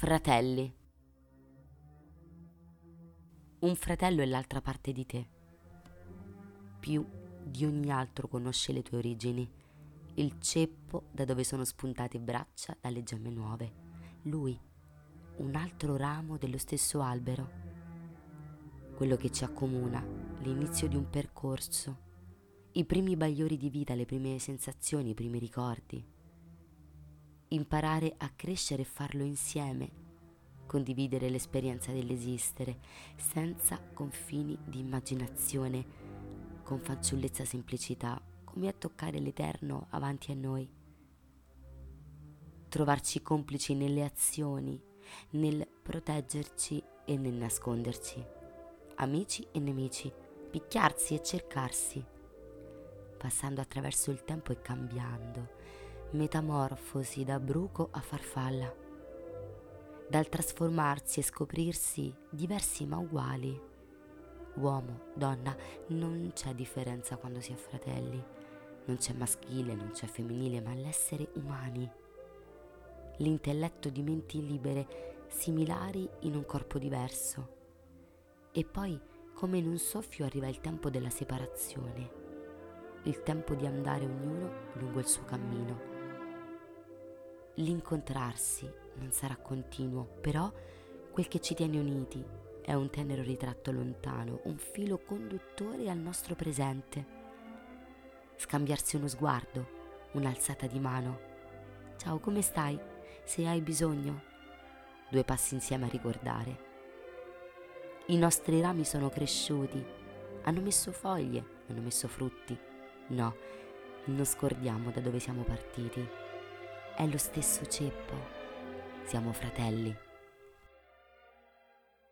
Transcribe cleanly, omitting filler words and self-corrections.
Fratelli. Un fratello è l'altra parte di te. Più di ogni altro conosce le tue origini, il ceppo da dove sono spuntate braccia dalle gemme nuove. Lui, un altro ramo dello stesso albero. Quello che ci accomuna, l'inizio di un percorso, i primi bagliori di vita, le prime sensazioni, i primi ricordi. Imparare a crescere e farlo insieme, condividere l'esperienza dell'esistere, senza confini di immaginazione, con fanciullezza semplicità, come a toccare l'eterno avanti a noi. Trovarci complici nelle azioni, nel proteggerci e nel nasconderci. Amici e nemici, picchiarsi e cercarsi, passando attraverso il tempo e cambiando, metamorfosi da bruco a farfalla, dal trasformarsi e scoprirsi diversi ma uguali. Uomo, donna, non c'è differenza quando si è fratelli, non c'è maschile, non c'è femminile, ma l'essere umani, l'intelletto di menti libere, similari in un corpo diverso. E poi, come in un soffio, arriva il tempo della separazione, il tempo di andare ognuno lungo il suo cammino. L'incontrarsi non sarà continuo, però quel che ci tiene uniti è un tenero ritratto lontano, un filo conduttore al nostro presente. Scambiarsi uno sguardo, un'alzata di mano. Ciao, come stai? Se hai bisogno. 2 passi insieme a ricordare. I nostri rami sono cresciuti, hanno messo foglie, hanno messo frutti. No, non scordiamo da dove siamo partiti. È lo stesso ceppo. Siamo fratelli.